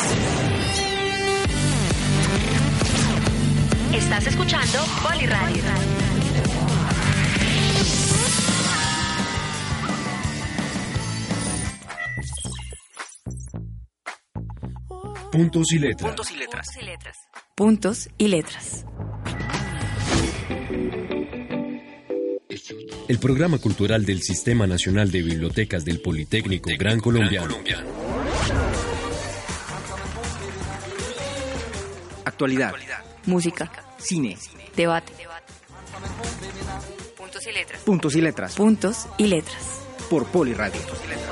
Estás escuchando Poliradio. Puntos y letras. Puntos y letras. Puntos y letras. El programa cultural del Sistema Nacional de Bibliotecas del Politécnico Gran Colombiano. Actualidad. Música. Cine. Debate. Puntos y letras. Puntos y letras. Puntos y letras. Por Poliradio.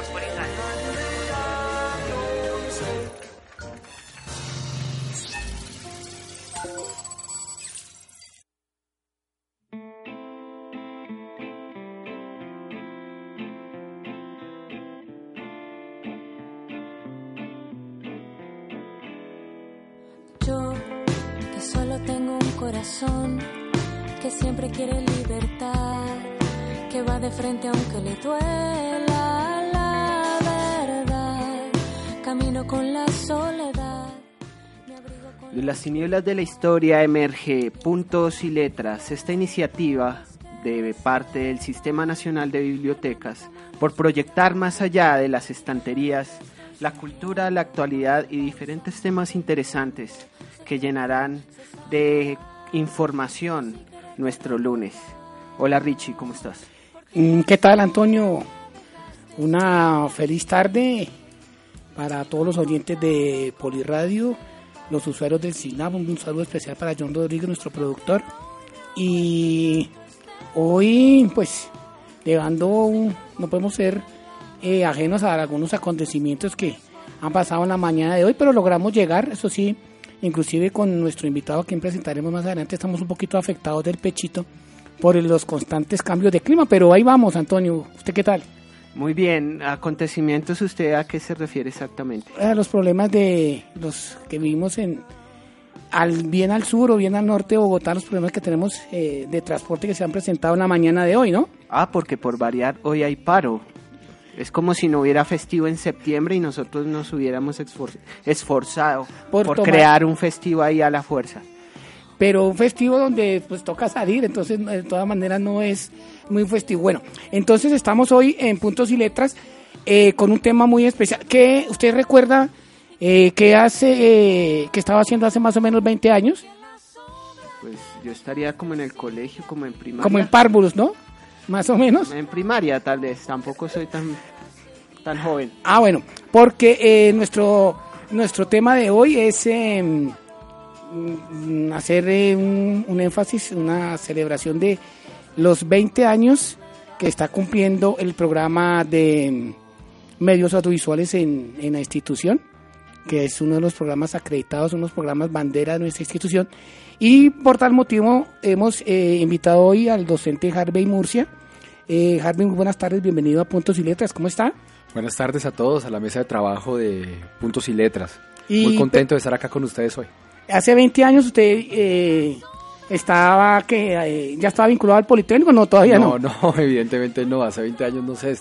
Yo, que solo tengo un corazón, que siempre quiere libertad, que va de frente aunque le duela la verdad, camino con la soledad. De las tinieblas de la historia emerge Puntos y Letras, esta iniciativa de parte del Sistema Nacional de Bibliotecas por proyectar más allá de las estanterías la cultura, la actualidad y diferentes temas interesantes que llenarán de información nuestro lunes. Hola Richie, ¿cómo estás? ¿Qué tal, Antonio? Una feliz tarde para todos los oyentes de Poliradio, los usuarios del SINAP, un saludo especial para John Rodríguez, nuestro productor. Y hoy, pues, no podemos ser ajenos a algunos acontecimientos que han pasado en la mañana de hoy, pero logramos llegar, eso sí, inclusive con nuestro invitado a quien presentaremos más adelante, estamos un poquito afectados del pechito por los constantes cambios de clima, pero ahí vamos, Antonio. ¿Usted qué tal? Muy bien. ¿Acontecimientos usted a qué se refiere exactamente? A los problemas de los que vivimos bien al sur o bien al norte de Bogotá, los problemas que tenemos de transporte que se han presentado en la mañana de hoy, ¿no? Porque por variar hoy hay paro. Es como si no hubiera festivo en septiembre y nosotros nos hubiéramos esforzado por crear un festivo ahí a la fuerza. Pero un festivo donde pues toca salir, entonces de todas maneras no es muy festivo. Bueno, entonces estamos hoy en Puntos y Letras con un tema muy especial. ¿Qué usted recuerda que estaba haciendo hace más o menos 20 años? Pues yo estaría como en el colegio, como en primaria. Como en párvulos, ¿no? Más o menos. En primaria tal vez, tampoco soy tan joven. Bueno, porque nuestro tema de hoy es hacer un énfasis, una celebración de los 20 años que está cumpliendo el programa de medios audiovisuales en la institución, que es uno de los programas acreditados, unos programas bandera de nuestra institución, y por tal motivo hemos invitado hoy al docente Harvey Murcia. Harvey, muy buenas tardes, bienvenido a Puntos y Letras, ¿cómo está? Buenas tardes a todos, a la mesa de trabajo de Puntos y Letras. Muy contento de estar acá con ustedes hoy. Hace 20 años usted ya estaba vinculado al Politécnico, ¿no? Todavía no. No, evidentemente no, hace 20 años no sé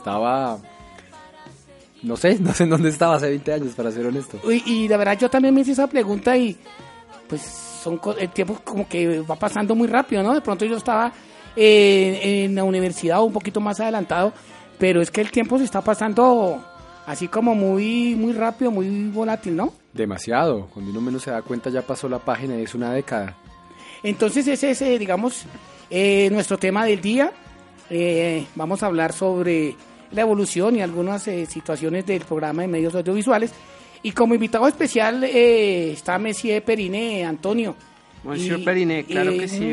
en dónde estaba hace 20 años, para ser honesto. Y la verdad yo también me hice esa pregunta y pues el tiempo como que va pasando muy rápido, ¿no? De pronto yo estaba en la universidad un poquito más adelantado, pero es que el tiempo se está pasando así como muy, muy rápido, muy volátil, ¿no? Demasiado, cuando uno menos se da cuenta ya pasó la página y es una década. Entonces ese es, digamos, nuestro tema del día. Vamos a hablar sobre la evolución y algunas situaciones del programa de medios audiovisuales. Y como invitado especial está Monsieur Periné, Antonio. Monsieur Periné, claro que sí.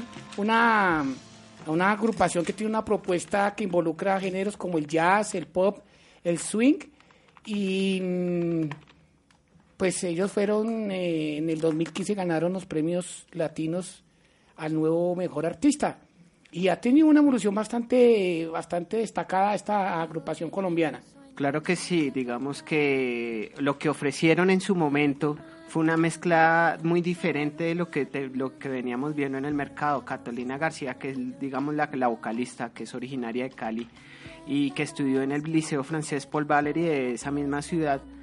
Una agrupación que tiene una propuesta que involucra géneros como el jazz, el pop, el swing. Y pues ellos fueron, en el 2015 ganaron los premios latinos al nuevo mejor artista. Y ha tenido una evolución bastante destacada esta agrupación colombiana. Claro que sí, digamos que lo que ofrecieron en su momento fue una mezcla muy diferente de lo que veníamos viendo en el mercado. Catalina García, que es, digamos, la vocalista, que es originaria de Cali y que estudió en el Liceo Francés Paul Valéry de esa misma ciudad,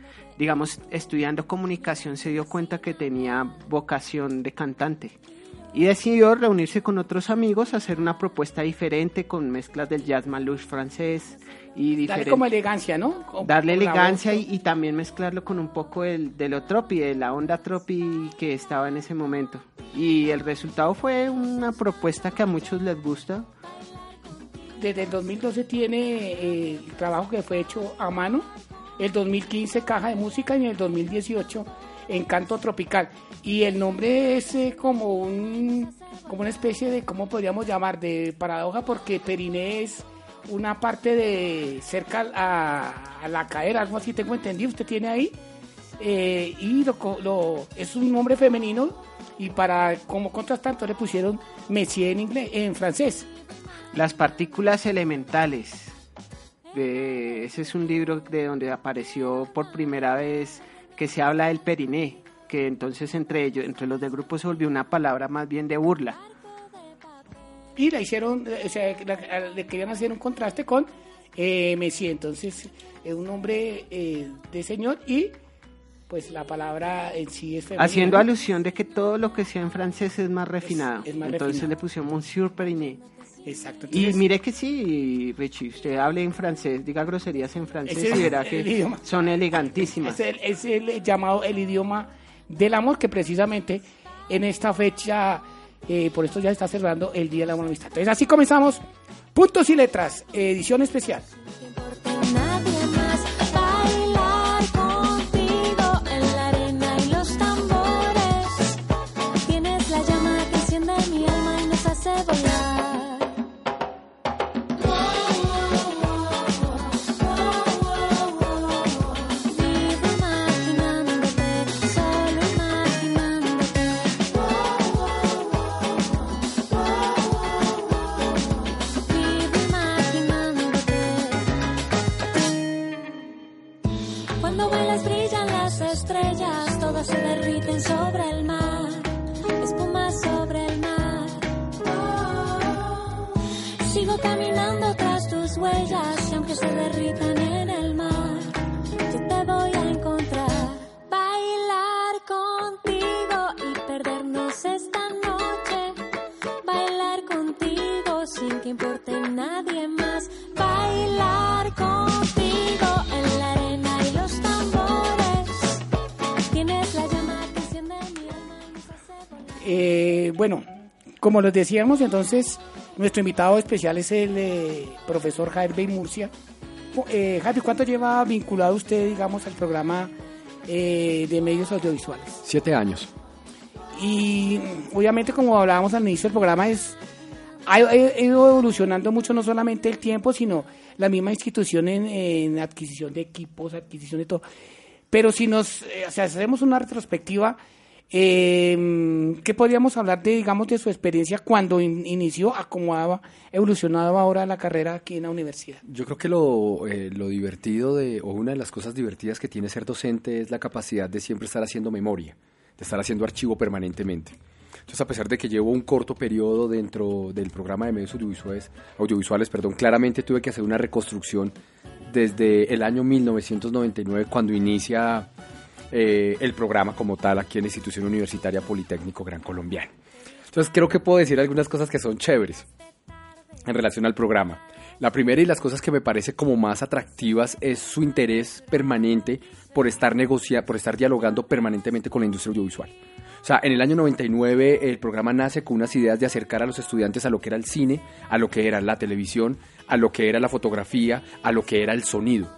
digamos, estudiando comunicación se dio cuenta que tenía vocación de cantante y decidió reunirse con otros amigos, hacer una propuesta diferente con mezclas del jazz manouche francés y diferente. Darle como elegancia, ¿no? Darle elegancia y también mezclarlo con un poco de lo tropi, de la onda tropi que estaba en ese momento. Y el resultado fue una propuesta que a muchos les gusta. Desde el 2012 tiene el trabajo que fue hecho a mano, el 2015 Caja de Música y en el 2018 Encanto Tropical. Y el nombre es como una especie de, ¿cómo podríamos llamar? De paradoja, porque Periné es una parte de cerca a la cadera, algo así tengo entendido, usted tiene ahí. Y es un nombre femenino y para como contrastante le pusieron Messier en francés. Las partículas elementales. Ese es un libro de donde apareció por primera vez que se habla del periné, que entonces entre los del grupo se volvió una palabra más bien de burla. Y la hicieron, o sea, le querían hacer un contraste con Messier, entonces es un nombre de señor y pues la palabra en sí es femenina. Haciendo alusión de que todo lo que sea en francés es más refinado. Es más entonces refinado. Le pusieron Monsieur Periné. Exacto. Entonces, Y mire que sí, Richie, usted hable en francés, diga groserías en francés Es y verá que idioma. son elegantísimas. es el llamado el idioma del amor, que precisamente en esta fecha, por esto ya está cerrando el Día de la Buena Amistad. Entonces así comenzamos, Puntos y Letras, edición especial. Nadie más bailar contigo en la arena y los tambores. Tienes la llama que enciende mi alma y nos hace volar. Vivo imaginándote, solo imaginándote. Vivo imaginándote. Cuando bailas brillan las estrellas, todas se derriten sobre el mar, espuma sobre el mar. Sigo caminando tras tus huellas y aunque se derritan en el mar, yo te voy a encontrar. Bailar contigo y perdernos esta noche. Bailar contigo sin que importe nadie más. Bailar contigo en la arena y los tambores. Tienes la llama que enciende mi alma y nos hace volar. Bueno, como les decíamos, entonces nuestro invitado especial es el profesor Javier Bey Murcia. Javi, ¿cuánto lleva vinculado usted, digamos, al programa de medios audiovisuales? 7 años. Y obviamente, como hablábamos al inicio del programa, ha ido evolucionando mucho, no solamente el tiempo, sino la misma institución en adquisición de equipos, adquisición de todo. Pero si hacemos una retrospectiva, ¿qué podríamos hablar de, digamos, de su experiencia cuando inició, a cómo ha evolucionado ahora la carrera aquí en la universidad? Yo creo que lo divertido o una de las cosas divertidas que tiene ser docente es la capacidad de siempre estar haciendo memoria, de estar haciendo archivo permanentemente. Entonces, a pesar de que llevo un corto periodo dentro del programa de medios audiovisuales, claramente tuve que hacer una reconstrucción desde el año 1999, cuando inicia el programa como tal aquí en la Institución Universitaria Politécnico Gran Colombiano. Entonces, creo que puedo decir algunas cosas que son chéveres en relación al programa. La primera y las cosas que me parece como más atractivas es su interés permanente por estar dialogando permanentemente con la industria audiovisual. O sea, en el año 99 el programa nace con unas ideas de acercar a los estudiantes a lo que era el cine, a lo que era la televisión, a lo que era la fotografía, a lo que era el sonido.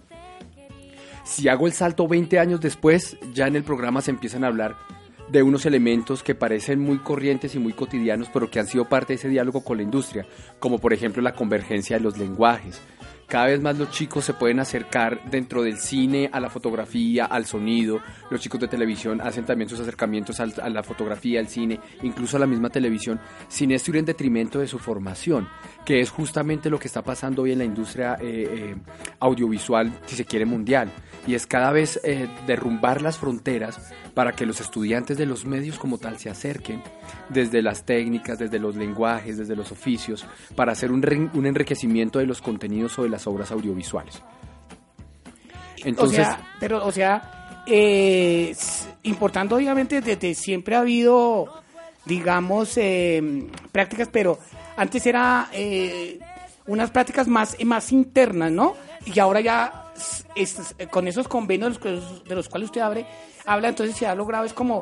Si hago el salto 20 años después, ya en el programa se empiezan a hablar de unos elementos que parecen muy corrientes y muy cotidianos, pero que han sido parte de ese diálogo con la industria, como por ejemplo la convergencia de los lenguajes. Cada vez más los chicos se pueden acercar dentro del cine a la fotografía, al sonido. Los chicos de televisión hacen también sus acercamientos a la fotografía, al cine, incluso a la misma televisión, sin esto ir en detrimento de su formación, que es justamente lo que está pasando hoy en la industria audiovisual, si se quiere, mundial. Y es cada vez derrumbar las fronteras para que los estudiantes de los medios como tal se acerquen desde las técnicas, desde los lenguajes, desde los oficios, para hacer un enriquecimiento de los contenidos o de las obras audiovisuales. Entonces, O sea, importando obviamente desde siempre ha habido, digamos, prácticas, pero antes era unas prácticas más internas, ¿no? Y ahora ya con esos convenios de los cuales usted habla, entonces se ha logrado es como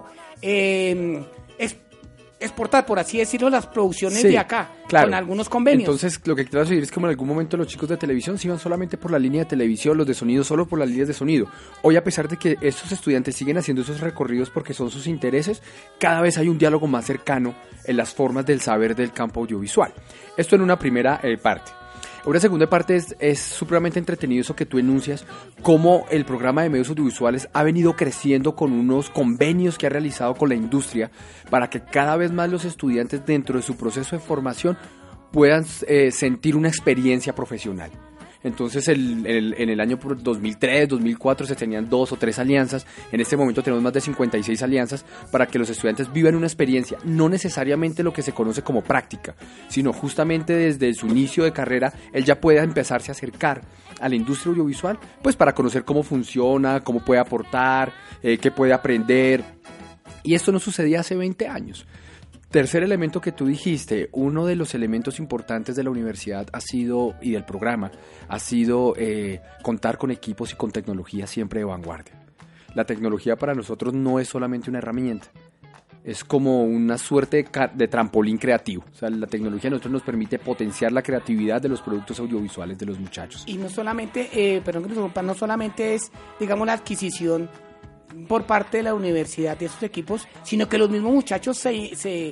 exportar, por así decirlo, las producciones de acá, claro, con algunos convenios. Entonces, lo que quiero decir es que como en algún momento los chicos de televisión se iban solamente por la línea de televisión, los de sonido solo por las líneas de sonido. Hoy, a pesar de que estos estudiantes siguen haciendo esos recorridos porque son sus intereses, cada vez hay un diálogo más cercano en las formas del saber del campo audiovisual. Esto en una primera parte. Una segunda parte es supremamente entretenido eso que tú enuncias, cómo el programa de medios audiovisuales ha venido creciendo con unos convenios que ha realizado con la industria para que cada vez más los estudiantes dentro de su proceso de formación puedan sentir una experiencia profesional. Entonces en el año 2003, 2004 se tenían 2 o 3 alianzas. En este momento tenemos más de 56 alianzas para que los estudiantes vivan una experiencia, no necesariamente lo que se conoce como práctica, sino justamente desde su inicio de carrera él ya pueda empezarse a acercar a la industria audiovisual, pues para conocer cómo funciona, cómo puede aportar, qué puede aprender. Y esto no sucedía hace 20 años. Tercer elemento que tú dijiste, uno de los elementos importantes de la universidad ha sido, y del programa, ha sido contar con equipos y con tecnología siempre de vanguardia. La tecnología para nosotros no es solamente una herramienta, es como una suerte de trampolín creativo. O sea, la tecnología a nosotros nos permite potenciar la creatividad de los productos audiovisuales de los muchachos. Y no solamente, no solamente es, digamos, la adquisición por parte de la universidad de esos equipos, sino que los mismos muchachos se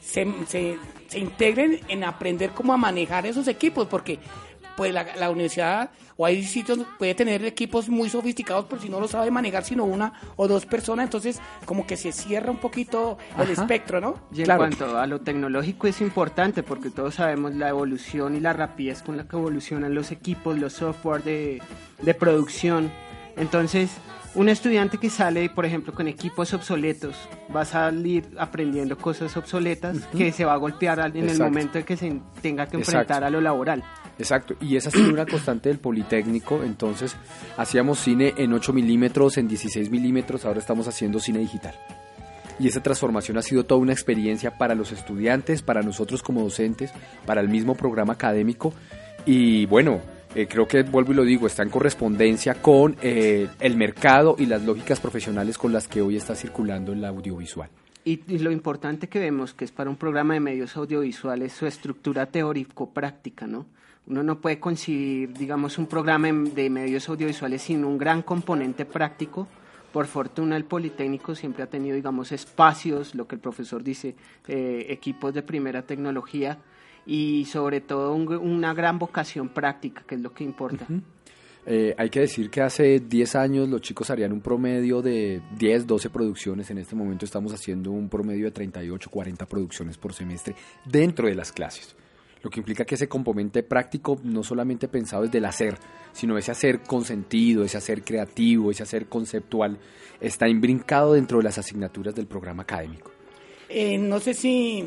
integren en aprender cómo a manejar esos equipos, porque pues la universidad o hay sitios puede tener equipos muy sofisticados, pero si no lo sabe manejar sino una o dos personas, entonces como que se cierra un poquito el espectro, ¿no? Y en cuanto a lo tecnológico es importante porque todos sabemos la evolución y la rapidez con la que evolucionan los equipos, los software de producción. Entonces un estudiante que sale, por ejemplo, con equipos obsoletos, va a salir aprendiendo cosas obsoletas que se va a golpear en el momento en que se tenga que enfrentar a lo laboral. Exacto, y esa ha sido una constante del Politécnico. Entonces hacíamos cine en 8 milímetros, en 16 milímetros, ahora estamos haciendo cine digital. Y esa transformación ha sido toda una experiencia para los estudiantes, para nosotros como docentes, para el mismo programa académico. Y bueno, creo que, vuelvo y lo digo, está en correspondencia con el mercado y las lógicas profesionales con las que hoy está circulando el audiovisual. Y lo importante que vemos que es para un programa de medios audiovisuales su estructura teórico-práctica, ¿no? Uno no puede concebir, digamos, un programa de medios audiovisuales sin un gran componente práctico. Por fortuna el Politécnico siempre ha tenido, digamos, espacios, lo que el profesor dice, equipos de primera tecnología, y sobre todo una gran vocación práctica, que es lo que importa. Hay que decir que hace 10 años los chicos harían un promedio de 10, 12 producciones. En este momento estamos haciendo un promedio de 38, 40 producciones por semestre dentro de las clases. Lo que implica que ese componente práctico no solamente pensado desde el hacer, sino ese hacer con sentido, ese hacer creativo, ese hacer conceptual, está imbrincado dentro de las asignaturas del programa académico. No sé si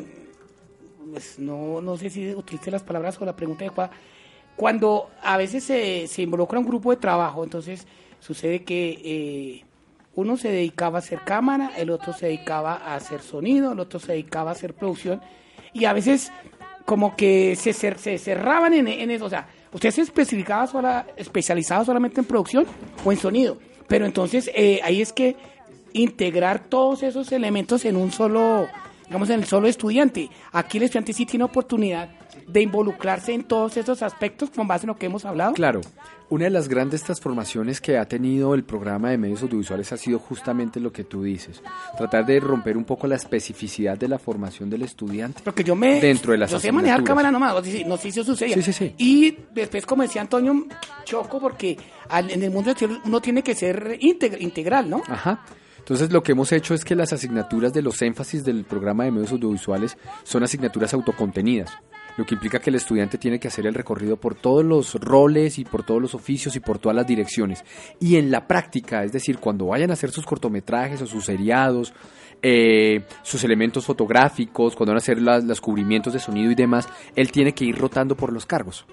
utilice las palabras o la pregunta adecuada. Cuando a veces se involucra un grupo de trabajo, entonces sucede que uno se dedicaba a hacer cámara, el otro se dedicaba a hacer sonido, el otro se dedicaba a hacer producción, y a veces como que se cerraban en eso. O sea, usted se especializaba solamente en producción o en sonido, pero entonces ahí es que integrar todos esos elementos en un solo, digamos, en el solo estudiante. Aquí el estudiante sí tiene oportunidad de involucrarse en todos esos aspectos con base en lo que hemos hablado. Claro, una de las grandes transformaciones que ha tenido el programa de medios audiovisuales ha sido justamente lo que tú dices, tratar de romper un poco la especificidad de la formación del estudiante. Porque dentro de las asignaturas. Yo sé manejar cámara nomás, no sé si eso sucedía. Sí. Y después, como decía Antonio, choco porque en el mundo exterior uno tiene que ser integral, ¿no? Ajá. Entonces lo que hemos hecho es que las asignaturas de los énfasis del programa de medios audiovisuales son asignaturas autocontenidas, lo que implica que el estudiante tiene que hacer el recorrido por todos los roles y por todos los oficios y por todas las direcciones. Y en la práctica, es decir, cuando vayan a hacer sus cortometrajes o sus seriados, sus elementos fotográficos, cuando van a hacer los cubrimientos de sonido y demás, él tiene que ir rotando por los cargos.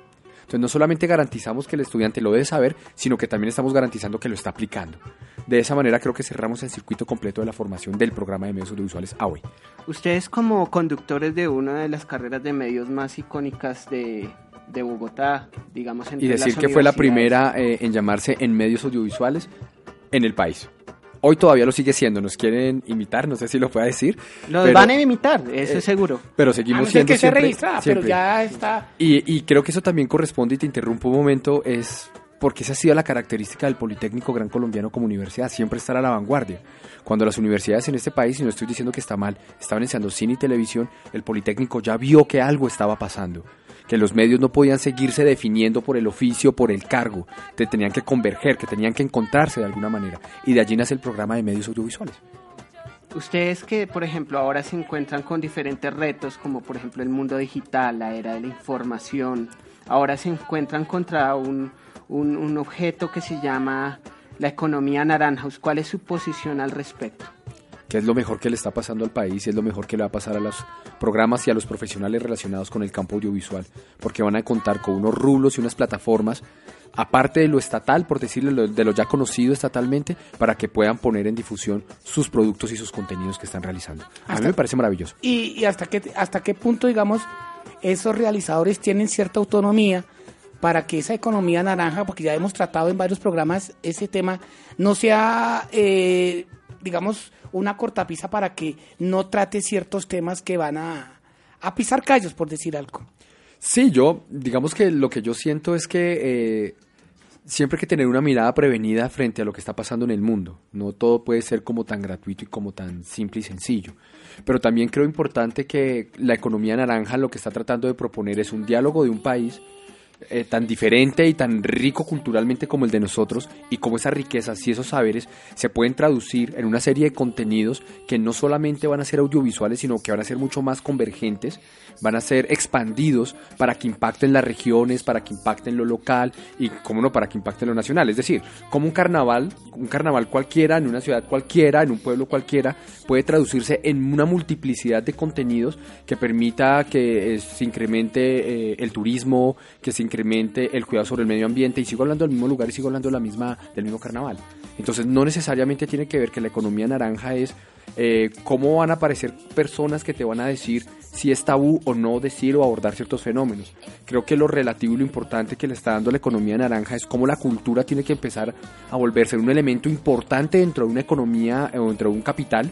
Entonces no solamente garantizamos que el estudiante lo debe saber, sino que también estamos garantizando que lo está aplicando. De esa manera creo que cerramos el circuito completo de la formación del programa de medios audiovisuales AOE. Ustedes como conductores de una de las carreras de medios más icónicas de Bogotá, digamos, entre Y decir las que fue la universidades. primera en llamarse en medios audiovisuales en el país. Hoy todavía lo sigue siendo, nos quieren imitar, no sé si lo pueda decir. Los van a imitar, eso es seguro. Pero seguimos A no ser siendo que se siempre, registra, siempre. pero ya está. Y creo que eso también corresponde, y te interrumpo un momento, es porque esa ha sido la característica del Politécnico Gran Colombiano como universidad, siempre estar a la vanguardia. Cuando las universidades en este país, y no estoy diciendo que está mal, estaban enseñando cine y televisión, el Politécnico ya vio que algo estaba pasando, que los medios no podían seguirse definiendo por el oficio, por el cargo, que tenían que converger, que tenían que encontrarse de alguna manera, y de allí nace el programa de medios audiovisuales. Ustedes que, por ejemplo, ahora se encuentran con diferentes retos, como por ejemplo el mundo digital, la era de la información, ahora se encuentran contra un objeto que se llama la economía naranja. ¿Cuál es su posición al respecto? Que es lo mejor que le está pasando al país y es lo mejor que le va a pasar a los programas y a los profesionales relacionados con el campo audiovisual, porque van a contar con unos rulos y unas plataformas, aparte de lo estatal, por decirlo, de lo ya conocido estatalmente, para que puedan poner en difusión sus productos y sus contenidos que están realizando. A mí me parece maravilloso. ¿Y hasta qué punto, digamos, esos realizadores tienen cierta autonomía para que esa economía naranja, porque ya hemos tratado en varios programas ese tema, no sea, digamos, una cortapisa para que no trate ciertos temas que van a pisar callos, por decir algo? Sí, digamos que lo que yo siento es que siempre hay que tener una mirada prevenida frente a lo que está pasando en el mundo. No todo puede ser como tan gratuito y como tan simple y sencillo. Pero también creo importante que la economía naranja lo que está tratando de proponer es un diálogo de un país tan diferente y tan rico culturalmente como el de nosotros, y cómo esas riquezas y esos saberes se pueden traducir en una serie de contenidos que no solamente van a ser audiovisuales, sino que van a ser mucho más convergentes, van a ser expandidos para que impacten las regiones, para que impacten lo local y, cómo no, para que impacten lo nacional. Es decir, como un carnaval cualquiera, en una ciudad cualquiera, en un pueblo cualquiera, puede traducirse en una multiplicidad de contenidos que permita que se incremente el turismo, que se incremente el cuidado sobre el medio ambiente, y sigo hablando del mismo lugar y sigo hablando del mismo carnaval. Entonces no necesariamente tiene que ver que la economía naranja es cómo van a aparecer personas que te van a decir si es tabú o no decir o abordar ciertos fenómenos. Creo que lo relativo y lo importante que le está dando la economía naranja es cómo la cultura tiene que empezar a volverse un elemento importante dentro de una economía o dentro de un capital,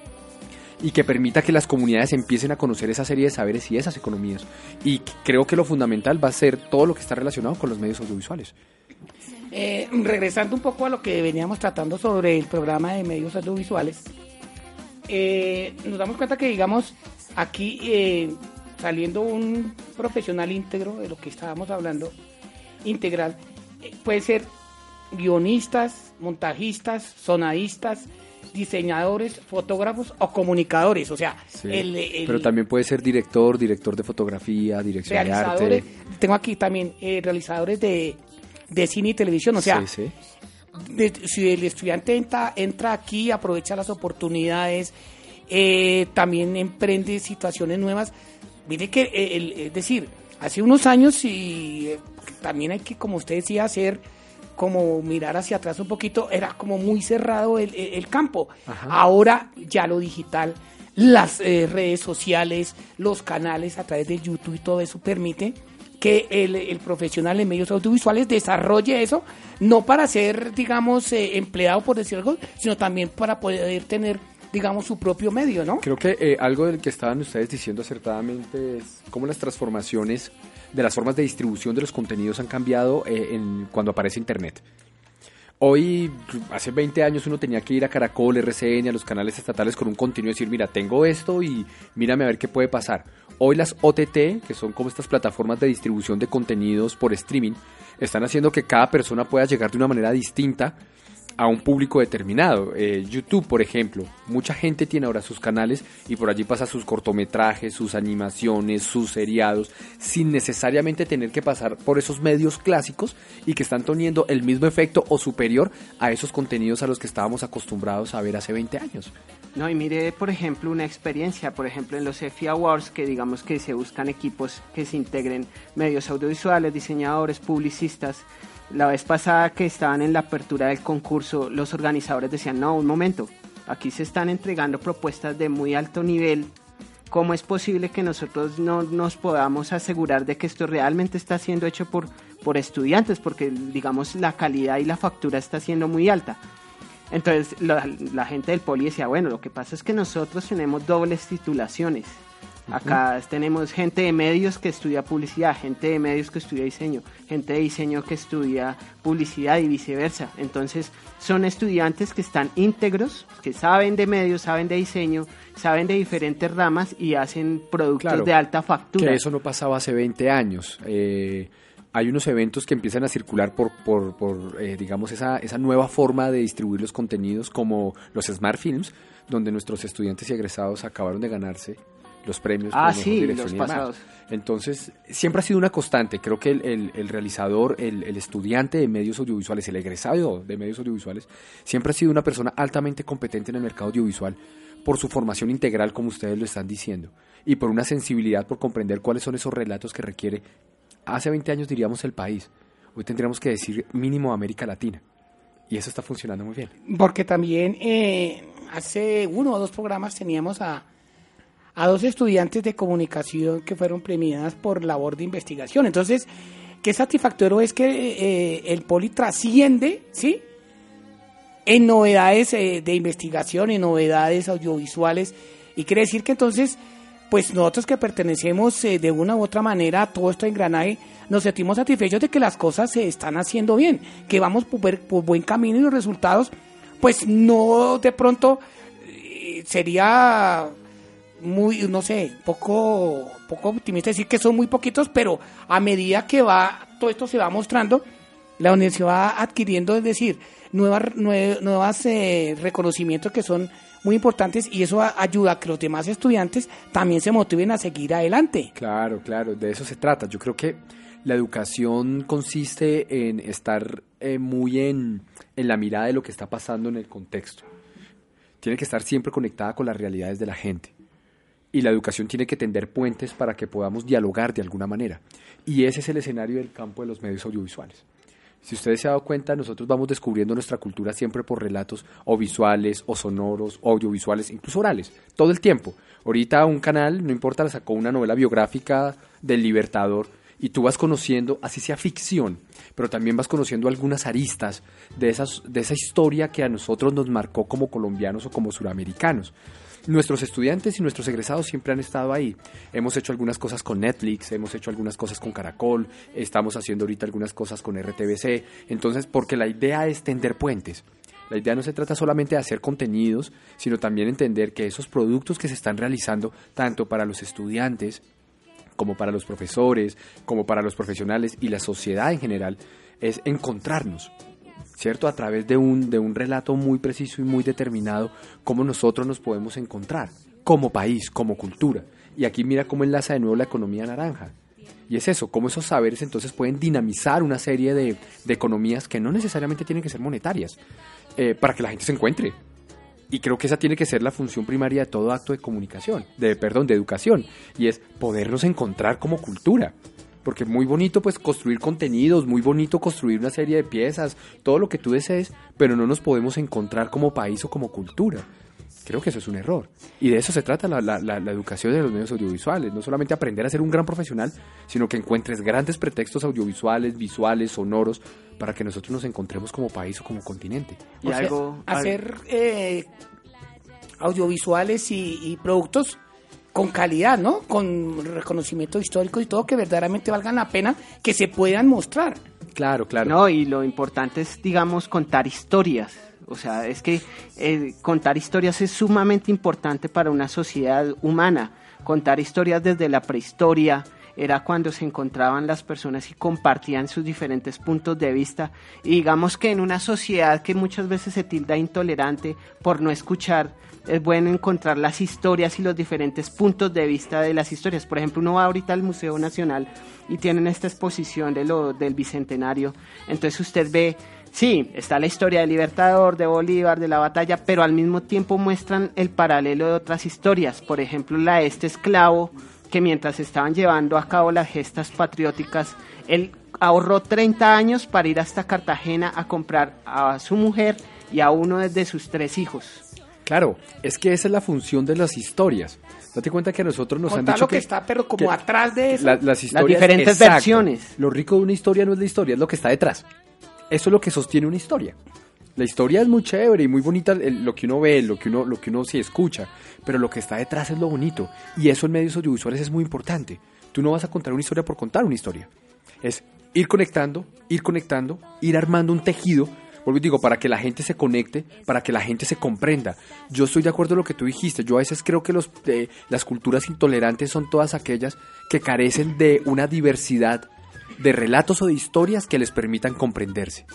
y que permita que las comunidades empiecen a conocer esa serie de saberes y esas economías. Y creo que lo fundamental va a ser todo lo que está relacionado con los medios audiovisuales. Regresando un poco a lo que veníamos tratando sobre el programa de medios audiovisuales, nos damos cuenta que, digamos, aquí saliendo un profesional íntegro de lo que estábamos hablando, integral, puede ser guionistas, montajistas, sonadistas, diseñadores, fotógrafos o comunicadores, o sea, sí, pero también puede ser director de fotografía, dirección de arte. Tengo aquí también realizadores de cine y televisión, o sea, sí. Si el estudiante entra aquí, aprovecha las oportunidades, también emprende situaciones nuevas. Mire que, es decir, hace unos años y también hay que, como usted decía, hacer como mirar hacia atrás un poquito, era como muy cerrado el campo. Ajá. Ahora ya lo digital, las redes sociales, los canales a través del YouTube y todo eso permite que el profesional en medios audiovisuales desarrolle eso, no para ser, digamos, empleado, por decir algo, sino también para poder tener, digamos, su propio medio, ¿no? Creo que algo del que estaban ustedes diciendo acertadamente es cómo las transformaciones de las formas de distribución de los contenidos han cambiado cuando aparece Internet. Hoy, hace 20 años, uno tenía que ir a Caracol, RCN, a los canales estatales con un contenido y decir, mira, tengo esto y mírame a ver qué puede pasar. Hoy las OTT, que son como estas plataformas de distribución de contenidos por streaming, están haciendo que cada persona pueda llegar de una manera distinta a un público determinado. YouTube, por ejemplo, mucha gente tiene ahora sus canales y por allí pasa sus cortometrajes, sus animaciones, sus seriados, sin necesariamente tener que pasar por esos medios clásicos y que están teniendo el mismo efecto o superior a esos contenidos a los que estábamos acostumbrados a ver hace 20 años. No, y mire, por ejemplo, una experiencia, por ejemplo, en los EFI Awards, que digamos que se buscan equipos que se integren medios audiovisuales, diseñadores, publicistas. La vez pasada que estaban en la apertura del concurso, los organizadores decían, no, un momento, aquí se están entregando propuestas de muy alto nivel. ¿Cómo es posible que nosotros no nos podamos asegurar de que esto realmente está siendo hecho por estudiantes? Porque, digamos, la calidad y la factura está siendo muy alta. Entonces, la gente del Poli decía, bueno, lo que pasa es que nosotros tenemos dobles titulaciones. Acá tenemos gente de medios que estudia publicidad, gente de medios que estudia diseño, gente de diseño que estudia publicidad y viceversa. Entonces son estudiantes que están íntegros, que saben de medios, saben de diseño, saben de diferentes ramas y hacen productos de alta factura. Que eso no pasaba hace 20 años. Hay unos eventos que empiezan a circular por digamos, esa nueva forma de distribuir los contenidos, como los Smart Films, donde nuestros estudiantes y egresados acabaron de ganarse los premios por mejor dirección los y demás. pasados. Entonces, siempre ha sido una constante. Creo que el realizador, el estudiante de medios audiovisuales, el egresado de medios audiovisuales, siempre ha sido una persona altamente competente en el mercado audiovisual por su formación integral, como ustedes lo están diciendo, y por una sensibilidad por comprender cuáles son esos relatos que requiere, hace 20 años diríamos, el país. Hoy tendríamos que decir mínimo América Latina. Y eso está funcionando muy bien. Porque también hace 1 o 2 programas teníamos a 2 estudiantes de comunicación que fueron premiadas por labor de investigación. Entonces, qué satisfactorio es que el Poli trasciende, ¿sí?, en novedades de investigación, en novedades audiovisuales, y quiere decir que entonces, pues nosotros que pertenecemos de una u otra manera a todo este engranaje, nos sentimos satisfechos de que las cosas se están haciendo bien, que vamos por buen camino y los resultados, pues no de pronto sería muy, no sé, poco optimista decir que son muy poquitos, pero a medida que todo esto se va mostrando, la universidad va adquiriendo, es decir, nuevas reconocimientos que son muy importantes, y eso ayuda a que los demás estudiantes también se motiven a seguir adelante. Claro, de eso se trata. Yo creo que la educación consiste en estar muy en la mirada de lo que está pasando en el contexto. Tiene que estar siempre conectada con las realidades de la gente. Y la educación tiene que tender puentes para que podamos dialogar de alguna manera. Y ese es el escenario del campo de los medios audiovisuales. Si ustedes se han dado cuenta, nosotros vamos descubriendo nuestra cultura siempre por relatos o visuales, o sonoros, o audiovisuales, incluso orales, todo el tiempo. Ahorita un canal, no importa, sacó una novela biográfica del Libertador, y tú vas conociendo, así sea ficción, pero también vas conociendo algunas aristas de esa historia que a nosotros nos marcó como colombianos o como suramericanos. Nuestros estudiantes y nuestros egresados siempre han estado ahí. Hemos hecho algunas cosas con Netflix, hemos hecho algunas cosas con Caracol, estamos haciendo ahorita algunas cosas con RTBC. Entonces, porque la idea es tender puentes. La idea no se trata solamente de hacer contenidos, sino también entender que esos productos que se están realizando, tanto para los estudiantes, como para los profesores, como para los profesionales y la sociedad en general, es encontrarnos, ¿cierto? A través de un relato muy preciso y muy determinado, cómo nosotros nos podemos encontrar como país, como cultura. Y aquí mira cómo enlaza de nuevo la economía naranja. Y es eso, cómo esos saberes entonces pueden dinamizar una serie de economías que no necesariamente tienen que ser monetarias, para que la gente se encuentre. Y creo que esa tiene que ser la función primaria de todo acto de comunicación, de educación, y es podernos encontrar como cultura. Porque es muy bonito pues construir contenidos, muy bonito construir una serie de piezas, todo lo que tú desees, pero no nos podemos encontrar como país o como cultura. Creo que eso es un error. Y de eso se trata la educación de los medios audiovisuales. No solamente aprender a ser un gran profesional, sino que encuentres grandes pretextos audiovisuales, visuales, sonoros, para que nosotros nos encontremos como país o como continente. Y hacer audiovisuales y productos con calidad, ¿no? Con reconocimiento histórico y todo, que verdaderamente valgan la pena, que se puedan mostrar. Claro. No, y lo importante es, digamos, contar historias. O sea, es que contar historias es sumamente importante para una sociedad humana. Contar historias desde la prehistoria, era cuando se encontraban las personas y compartían sus diferentes puntos de vista. Y digamos que en una sociedad que muchas veces se tilda intolerante por no escuchar, es bueno encontrar las historias y los diferentes puntos de vista de las historias. Por ejemplo, uno va ahorita al Museo Nacional y tienen esta exposición del Bicentenario. Entonces usted ve, sí, está la historia del Libertador, de Bolívar, de la batalla, pero al mismo tiempo muestran el paralelo de otras historias. Por ejemplo, la de este esclavo que mientras estaban llevando a cabo las gestas patrióticas, él ahorró 30 años para ir hasta Cartagena a comprar a su mujer y a uno de sus 3 hijos. Claro, es que esa es la función de las historias. Date cuenta que a nosotros nos han dicho lo que está, pero como atrás de eso. Las historias, las diferentes versiones. Lo rico de una historia no es la historia, es lo que está detrás. Eso es lo que sostiene una historia. La historia es muy chévere y muy bonita, lo que uno ve, lo que uno sí escucha, pero lo que está detrás es lo bonito. Y eso en medios audiovisuales es muy importante. Tú no vas a contar una historia por contar una historia. Es ir conectando, ir armando un tejido. Vuelvo y digo, para que la gente se conecte, para que la gente se comprenda. Yo estoy de acuerdo en lo que tú dijiste. Yo a veces creo que las culturas intolerantes son todas aquellas que carecen de una diversidad de relatos o de historias que les permitan comprenderse.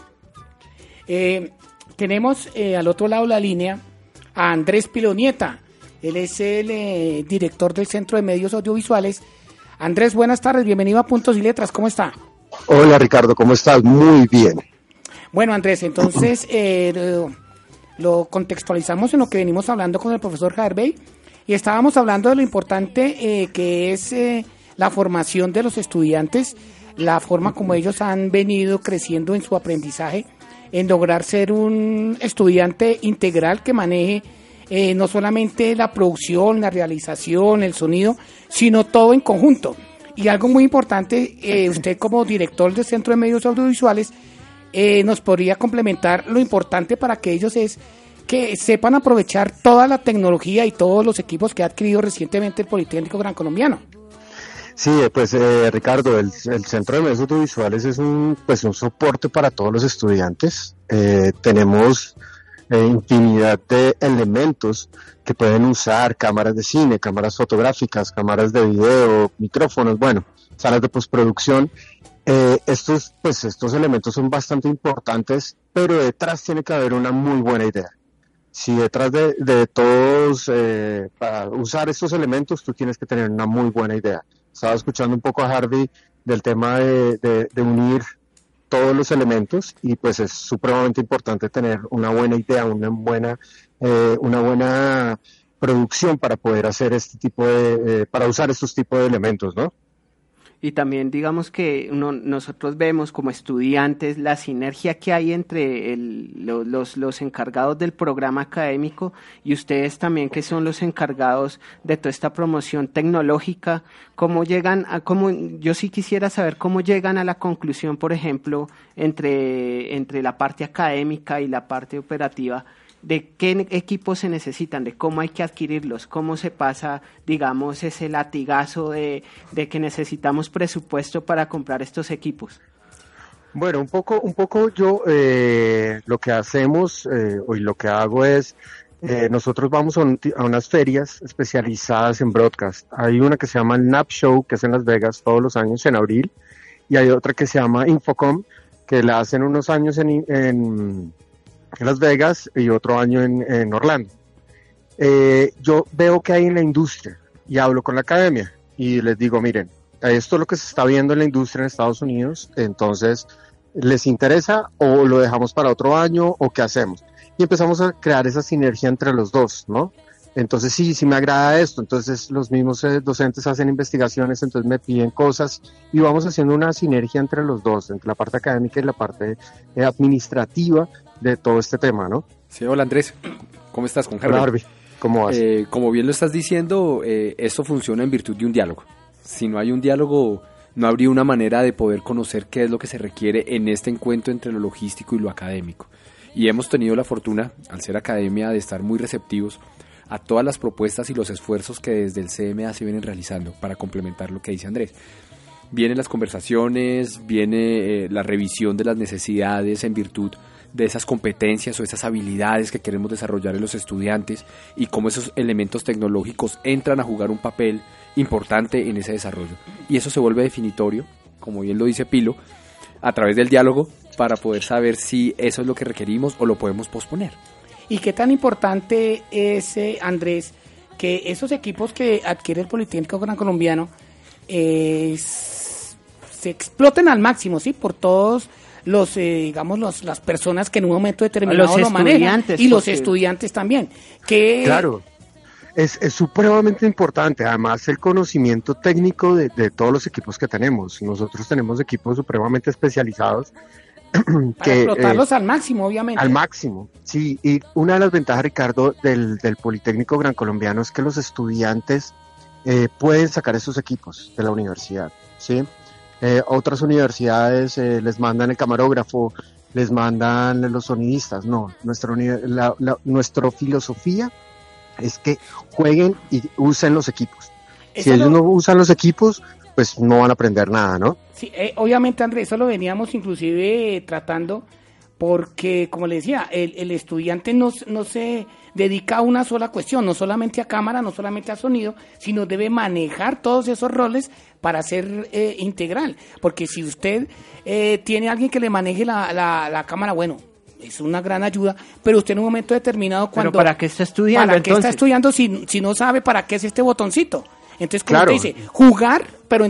Tenemos al otro lado de la línea a Andrés Pilonieta. Él es el director del Centro de Medios Audiovisuales. Andrés, buenas tardes, bienvenido a Puntos y Letras, ¿cómo está? Hola Ricardo, ¿cómo estás? Muy bien. Bueno, Andrés, entonces lo contextualizamos en lo que venimos hablando con el profesor Harvey y estábamos hablando de lo importante que es la formación de los estudiantes, la forma como ellos han venido creciendo en su aprendizaje, en lograr ser un estudiante integral que maneje no solamente la producción, la realización, el sonido, sino todo en conjunto. Y algo muy importante, usted como director del Centro de Medios Audiovisuales, nos podría complementar lo importante para que ellos es que sepan aprovechar toda la tecnología y todos los equipos que ha adquirido recientemente el Politécnico Gran Colombiano. Sí, pues Ricardo, el Centro de Medios Audiovisuales es un soporte para todos los estudiantes. Tenemos infinidad de elementos que pueden usar, cámaras de cine, cámaras fotográficas, cámaras de video, micrófonos, salas de postproducción. Estos elementos son bastante importantes, pero detrás tiene que haber una muy buena idea. Si detrás de todos, para usar estos elementos, tú tienes que tener una muy buena idea. Estaba escuchando un poco a Harvey del tema de unir todos los elementos y pues es supremamente importante tener una buena idea, una buena producción para poder hacer para usar estos tipos de elementos, ¿no? Y también digamos que nosotros vemos como estudiantes la sinergia que hay entre los encargados del programa académico y ustedes también que son los encargados de toda esta promoción tecnológica. Yo sí quisiera saber cómo llegan a la conclusión, por ejemplo, entre la parte académica y la parte operativa, de qué equipos se necesitan, de cómo hay que adquirirlos, cómo se pasa, digamos, ese latigazo de que necesitamos presupuesto para comprar estos equipos. Bueno, un poco yo lo que hacemos y lo que hago es nosotros vamos a unas ferias especializadas en broadcast. Hay una que se llama el NAB Show, que es en Las Vegas todos los años en abril, y hay otra que se llama Infocom, que la hacen unos años en Las Vegas y otro año en Orlando. Yo veo que hay en la industria y hablo con la academia y les digo, miren, esto es lo que se está viendo en la industria en Estados Unidos, entonces, ¿les interesa o lo dejamos para otro año o qué hacemos? Y empezamos a crear esa sinergia entre los dos, ¿no? Entonces sí me agrada esto, entonces los mismos docentes hacen investigaciones, entonces me piden cosas y vamos haciendo una sinergia entre los dos, entre la parte académica y la parte administrativa de todo este tema, ¿no? Sí, hola Andrés, ¿cómo estás? Con Hola Harvey, ¿cómo vas? Como bien lo estás diciendo, esto funciona en virtud de un diálogo. Si no hay un diálogo, no habría una manera de poder conocer qué es lo que se requiere en este encuentro entre lo logístico y lo académico. Y hemos tenido la fortuna, al ser academia, de estar muy receptivos a todas las propuestas y los esfuerzos que desde el CMA se vienen realizando para complementar lo que dice Andrés. Vienen las conversaciones, viene la revisión de las necesidades en virtud de esas competencias o esas habilidades que queremos desarrollar en los estudiantes y cómo esos elementos tecnológicos entran a jugar un papel importante en ese desarrollo. Y eso se vuelve definitorio, como bien lo dice Pilo, a través del diálogo para poder saber si eso es lo que requerimos o lo podemos posponer. ¿Y qué tan importante es, Andrés, que esos equipos que adquiere el Politécnico Gran Colombiano se exploten al máximo, ¿sí? Por todos los, las personas que en un momento determinado lo manejan, y los estudiantes también. Claro, es supremamente importante, además el conocimiento técnico de todos los equipos que tenemos. Nosotros tenemos equipos supremamente especializados. Para explotarlos al máximo, obviamente. Al máximo, sí. Y una de las ventajas, Ricardo, del Politécnico Gran Colombiano es que los estudiantes pueden sacar esos equipos de la universidad, ¿sí? Otras universidades les mandan el camarógrafo, les mandan los sonidistas. No, nuestra filosofía es que jueguen y usen los equipos. Si ellos no usan los equipos, pues no van a aprender nada, ¿no? Sí, obviamente, Andrés, eso lo veníamos inclusive tratando porque, como le decía, el estudiante no se dedica a una sola cuestión, no solamente a cámara, no solamente a sonido, sino debe manejar todos esos roles para ser integral. Porque si usted tiene a alguien que le maneje la cámara, bueno, es una gran ayuda, pero usted en un momento determinado cuando... ¿Pero para qué está estudiando? ¿Para qué está estudiando si no sabe para qué es este botoncito? Entonces, como usted dice, jugar, pero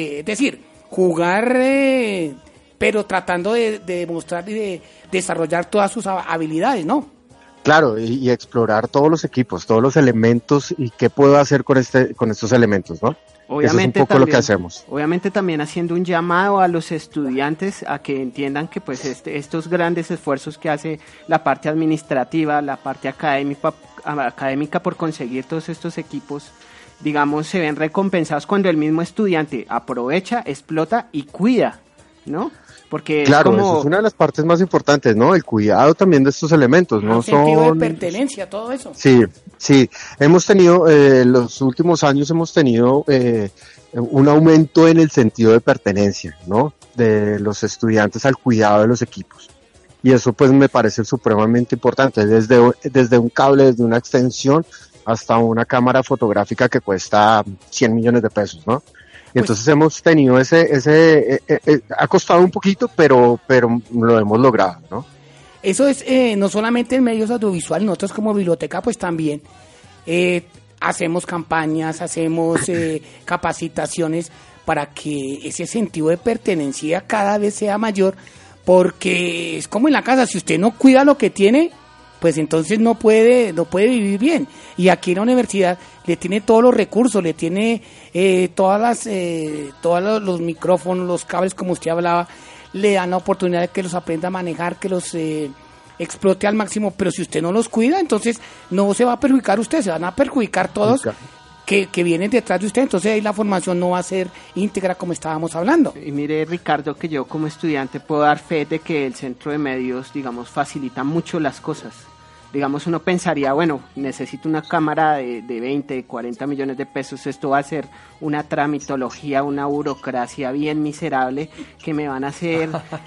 jugar, pero tratando de demostrar y de desarrollar todas sus habilidades, ¿no? Claro, y explorar todos los equipos, todos los elementos y qué puedo hacer con estos elementos, ¿no? Obviamente eso es un poco también, lo que hacemos. Obviamente también haciendo un llamado a los estudiantes a que entiendan que pues estos grandes esfuerzos que hace la parte administrativa, la parte académica por conseguir todos estos equipos, digamos, se ven recompensados cuando el mismo estudiante aprovecha, explota y cuida, ¿no? Porque claro, eso es una de las partes más importantes, ¿no? El cuidado también de estos elementos, ¿no? El sentido de pertenencia, todo eso. Sí, hemos tenido, los últimos años hemos tenido un aumento en el sentido de pertenencia, ¿no? De los estudiantes al cuidado de los equipos. Y eso pues me parece supremamente importante, desde un cable, desde una extensión, hasta una cámara fotográfica que cuesta 100 millones de pesos, ¿no? Y entonces hemos tenido ha costado un poquito, pero lo hemos logrado, ¿no? Eso es no solamente en medios audiovisuales, nosotros como biblioteca pues también hacemos campañas, hacemos capacitaciones para que ese sentido de pertenencia cada vez sea mayor, porque es como en la casa, si usted no cuida lo que tiene, pues entonces no puede vivir bien. Y aquí en la universidad le tiene todos los recursos, le tiene todos los micrófonos, los cables, como usted hablaba, le dan la oportunidad de que los aprenda a manejar, que los explote al máximo, pero si usted no los cuida, entonces no se va a perjudicar usted, se van a perjudicar todos que vienen detrás de usted, entonces ahí la formación no va a ser íntegra como estábamos hablando. Y mire, Ricardo, que yo como estudiante puedo dar fe de que el centro de medios, digamos, facilita mucho las cosas. Digamos, uno pensaría, bueno, necesito una cámara de 20, 40 millones de pesos, esto va a ser una tramitología, una burocracia bien miserable que me van a hacer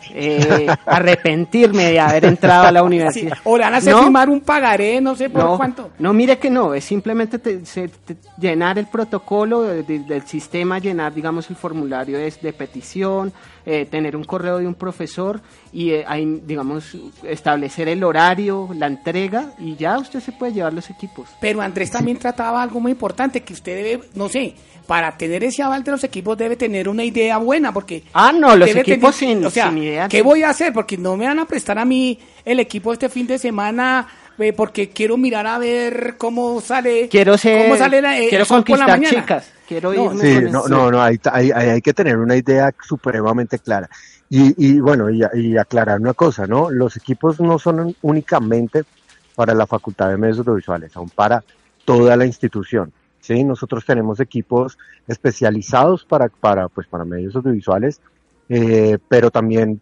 arrepentirme de haber entrado a la universidad. Sí, o le van a hacer firmar un pagaré, no sé por cuánto. No, mire que no, es simplemente llenar el protocolo del sistema, llenar, digamos, el formulario de petición, tener un correo de un profesor y, digamos, establecer el horario, la entrega y ya usted se puede llevar los equipos. Pero Andrés también trataba algo muy importante, que usted debe, no sé, para tener ese aval de los equipos debe tener una idea buena, porque... los equipos sin idea. ¿Qué voy a hacer? Porque no me van a prestar a mí el equipo este fin de semana... porque quiero mirar a ver cómo sale, quiero conquistar por la mañana. Chicas, quiero irme hay que tener una idea supremamente clara y bueno, y aclarar una cosa, ¿no? Los equipos no son únicamente para la Facultad de Medios Audiovisuales, son para toda la institución, ¿sí? Nosotros tenemos equipos especializados para medios audiovisuales, pero también,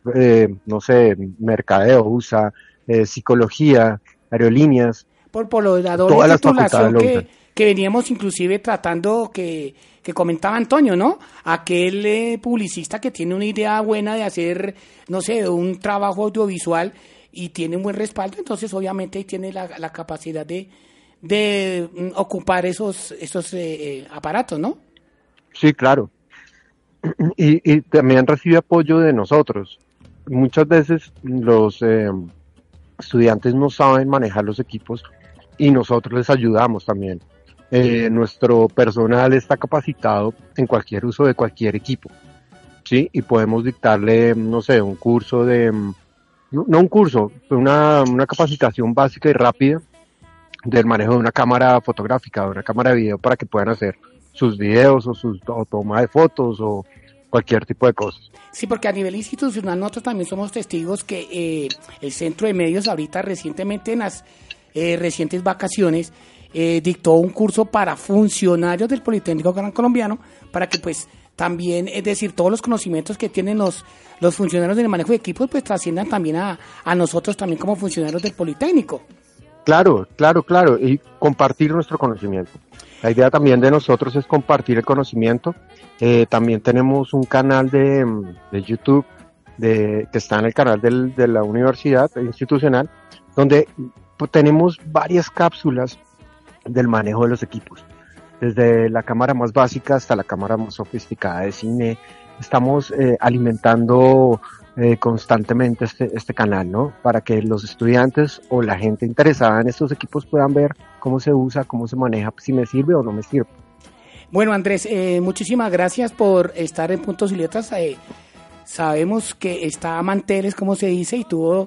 mercadeo, psicología, aerolíneas, por lo de la doble titulación que veníamos inclusive tratando, que comentaba Antonio, ¿no? Aquel publicista que tiene una idea buena de hacer, no sé, un trabajo audiovisual y tiene un buen respaldo, entonces obviamente tiene la capacidad de ocupar esos aparatos, ¿no? Sí, claro. Y también recibe apoyo de nosotros. Muchas veces los estudiantes no saben manejar los equipos y nosotros les ayudamos también. Nuestro personal está capacitado en cualquier uso de cualquier equipo, ¿sí? Y podemos dictarle, no sé, un curso no un curso, una capacitación básica y rápida del manejo de una cámara fotográfica, de una cámara de video, para que puedan hacer sus videos o toma de fotos o cualquier tipo de cosas. Sí, porque a nivel institucional nosotros también somos testigos que el Centro de Medios ahorita recientemente en las recientes vacaciones dictó un curso para funcionarios del Politécnico Gran Colombiano para que pues también, es decir, todos los conocimientos que tienen los funcionarios del manejo de equipos pues trasciendan también a nosotros también como funcionarios del Politécnico. Claro, y compartir nuestro conocimiento. La idea también de nosotros es compartir el conocimiento. También tenemos un canal de YouTube que está en el canal de la universidad institucional, donde tenemos varias cápsulas del manejo de los equipos, desde la cámara más básica hasta la cámara más sofisticada de cine. Estamos alimentando constantemente este canal, ¿no? Para que los estudiantes o la gente interesada en estos equipos puedan ver cómo se usa, cómo se maneja, si me sirve o no me sirve. Bueno, Andrés, muchísimas gracias por estar en Puntos y Letras. Sabemos que está a manteles, como se dice, y tuvo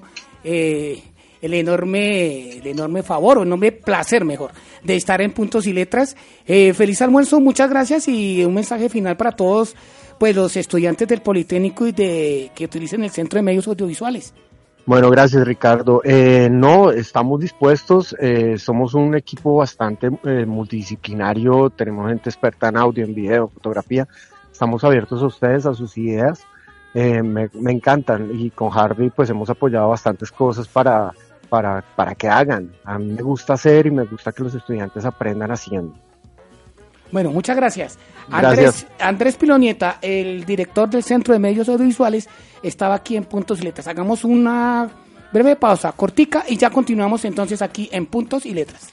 el enorme favor, o el enorme placer, mejor, de estar en Puntos y Letras. Feliz almuerzo, muchas gracias, y un mensaje final para todos pues los estudiantes del Politécnico y que utilicen el Centro de Medios Audiovisuales. Bueno, gracias, Ricardo. No, estamos dispuestos, somos un equipo bastante multidisciplinario, tenemos gente experta en audio, en video, fotografía. Estamos abiertos a ustedes, a sus ideas. Me encantan, y con Harvey pues hemos apoyado bastantes cosas para que hagan. A mí me gusta hacer y me gusta que los estudiantes aprendan haciendo. Bueno, muchas gracias. Gracias. Andrés Pilonieta, el director del Centro de Medios Audiovisuales, estaba aquí en Puntos y Letras. Hagamos una breve pausa, cortica, y ya continuamos entonces aquí en Puntos y Letras.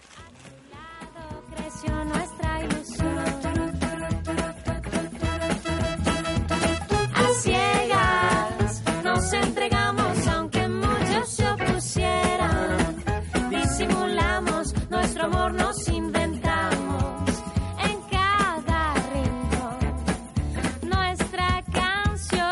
A ciegas nos entregamos aunque muchos se opusieran. Disimulamos nuestro amor, nos inventamos en cada rincón nuestra canción.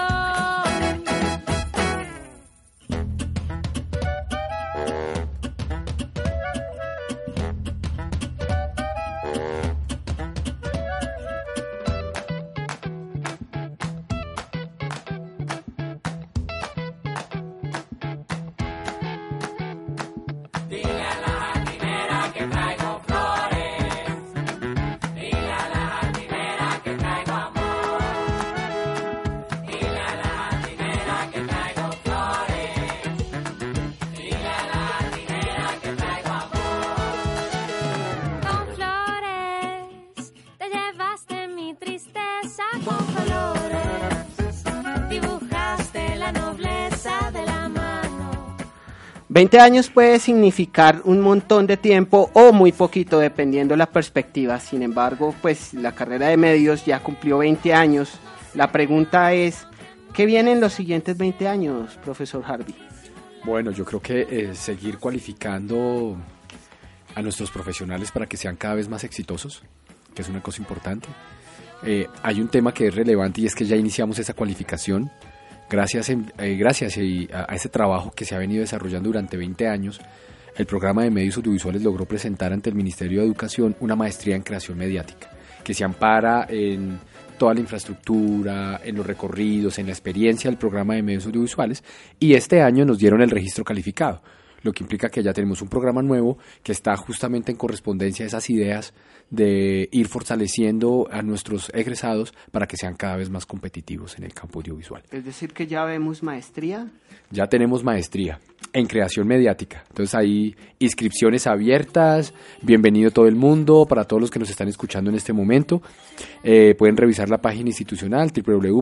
Con colores dibujaste la nobleza de la mano. 20 años puede significar un montón de tiempo o muy poquito, dependiendo la perspectiva. Sin embargo, pues la carrera de medios ya cumplió 20 años. La pregunta es, ¿qué viene en los siguientes 20 años, profesor Harvey? Bueno, yo creo que seguir cualificando a nuestros profesionales para que sean cada vez más exitosos, que es una cosa importante. Hay un tema que es relevante, y es que ya iniciamos esa cualificación. Gracias a ese trabajo que se ha venido desarrollando durante 20 años, el programa de medios audiovisuales logró presentar ante el Ministerio de Educación una maestría en creación mediática, que se ampara en toda la infraestructura, en los recorridos, en la experiencia del programa de medios audiovisuales, y este año nos dieron el registro calificado, lo que implica que ya tenemos un programa nuevo que está justamente en correspondencia a esas ideas de ir fortaleciendo a nuestros egresados para que sean cada vez más competitivos en el campo audiovisual. Es decir, que ya vemos maestría. Ya tenemos maestría en creación mediática. Entonces hay inscripciones abiertas, bienvenido todo el mundo, para todos los que nos están escuchando en este momento. Pueden revisar la página institucional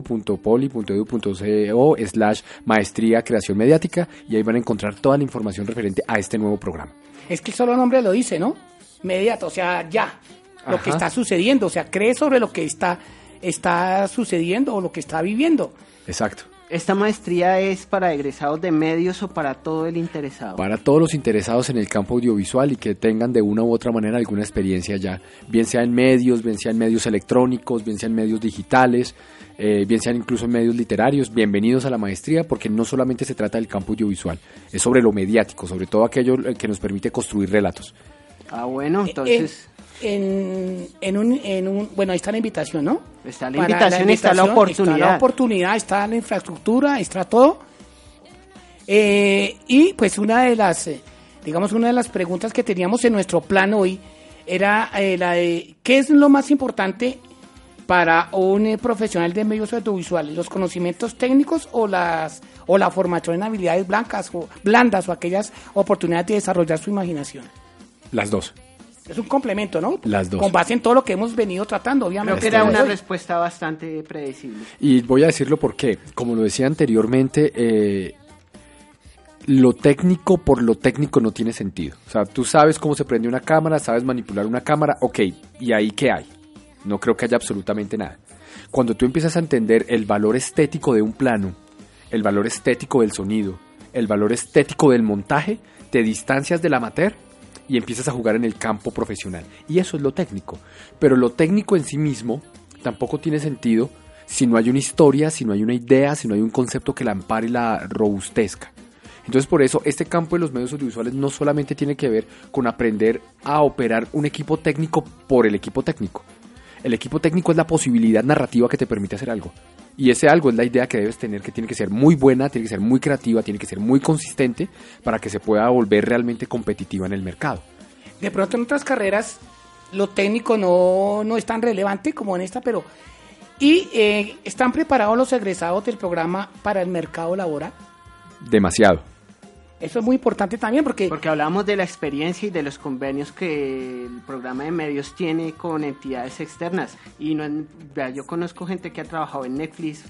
www.poli.edu.co/maestría creación mediática y ahí van a encontrar toda la información referente a este nuevo programa. Es que el solo nombre lo dice, ¿no? Inmediato, o sea, ya. Lo que está sucediendo, o sea, cree sobre lo que está sucediendo o lo que está viviendo. Exacto. ¿Esta maestría es para egresados de medios o para todo el interesado? Para todos los interesados en el campo audiovisual y que tengan de una u otra manera alguna experiencia ya, bien sea en medios electrónicos, bien sea en medios digitales, bien sean incluso en medios literarios. Bienvenidos a la maestría, porque no solamente se trata del campo audiovisual, es sobre lo mediático, sobre todo aquello que nos permite construir relatos. Ah, bueno, entonces... Bueno, ahí está la invitación, ¿no? Está la invitación, está la oportunidad. Está la oportunidad, está la infraestructura, está todo. Y pues una de las preguntas que teníamos en nuestro plan hoy era la de ¿qué es lo más importante para un profesional de medios audiovisuales? ¿Los conocimientos técnicos o la formación en habilidades blandas o aquellas oportunidades de desarrollar su imaginación? Las dos. Es un complemento, ¿no? Las dos. Con base en todo lo que hemos venido tratando, obviamente. Creo que era una respuesta bastante predecible. Y voy a decirlo porque, como lo decía anteriormente, lo técnico por lo técnico no tiene sentido. O sea, tú sabes cómo se prende una cámara, sabes manipular una cámara, ok, ¿y ahí qué hay? No creo que haya absolutamente nada. Cuando tú empiezas a entender el valor estético de un plano, el valor estético del sonido, el valor estético del montaje, te distancias del amateur y empiezas a jugar en el campo profesional. Y eso es lo técnico. Pero lo técnico en sí mismo tampoco tiene sentido si no hay una historia, si no hay una idea, si no hay un concepto que la ampare y la robustezca. Entonces, por eso, este campo de los medios audiovisuales no solamente tiene que ver con aprender a operar un equipo técnico por el equipo técnico. El equipo técnico es la posibilidad narrativa que te permite hacer algo. Y ese algo es la idea que debes tener, que tiene que ser muy buena, tiene que ser muy creativa, tiene que ser muy consistente para que se pueda volver realmente competitiva en el mercado. De pronto en otras carreras lo técnico no es tan relevante como en esta, pero... ¿Y están preparados los egresados del programa para el mercado laboral? Demasiado. Eso es muy importante también porque hablamos de la experiencia y de los convenios que el programa de medios tiene con entidades externas. Y yo conozco gente que ha trabajado en Netflix,